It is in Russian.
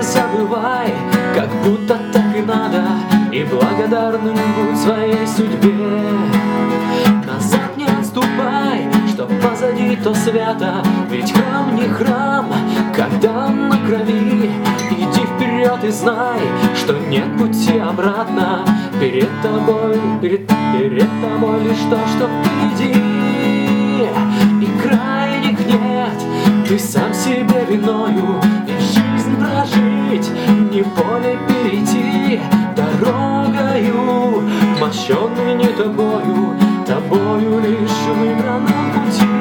забывай, как будто так и надо, и благодарным будь своей судьбе. Назад не отступай, что позади, то свято, ведь храм не храм, когда он на крови. Иди вперед и знай, что нет пути обратно. Перед тобой лишь то, что впереди, и крайних нет, ты сам себе виною. Ведь жизнь прожить, не поле перейти, дорогою, мощенной не тобою, тобою лишь выбранном пути.